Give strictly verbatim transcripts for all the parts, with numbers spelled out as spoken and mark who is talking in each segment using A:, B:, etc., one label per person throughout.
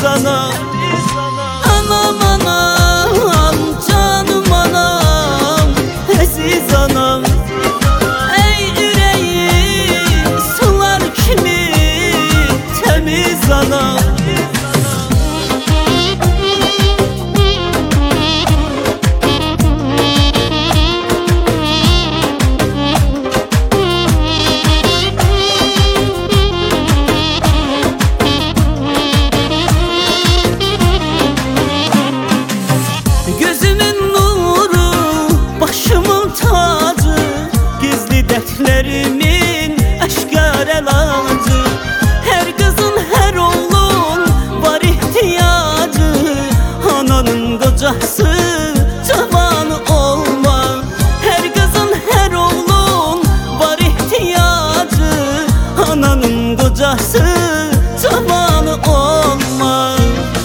A: ana. Anam anam canım anam, aziz anam. Ey yüreğim sular kimi temiz anam. Gözümün nuru, başımın tacı, gizli dertlerimin aşkar elacı. Her kızın her oğlun var ihtiyacı, ananın kocası cavanı olma. Her kızın her oğlun var ihtiyacı, ananın kocası cavanı olma.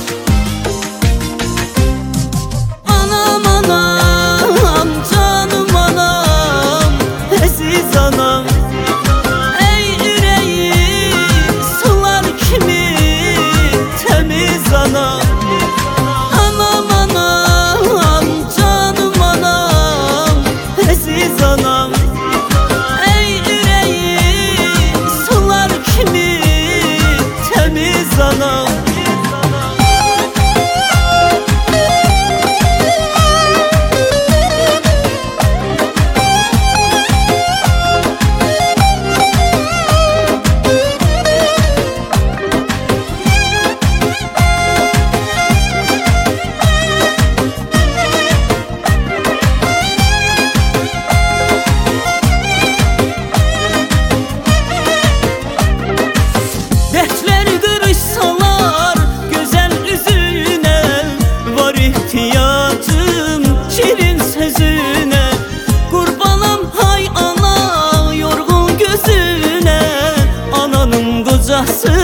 A: Anam anam canım anam, aziz anam. Ey yüreğim sular kimi temiz anam. Anam anam canım anam, aziz anam. Ey yüreğim sular kimi temiz anam. Dertler kırışsalar güzel yüzüne, var ihtiyacım şirin sözüne. Kurbanım hay ana yorgun gözüne, ananın kocası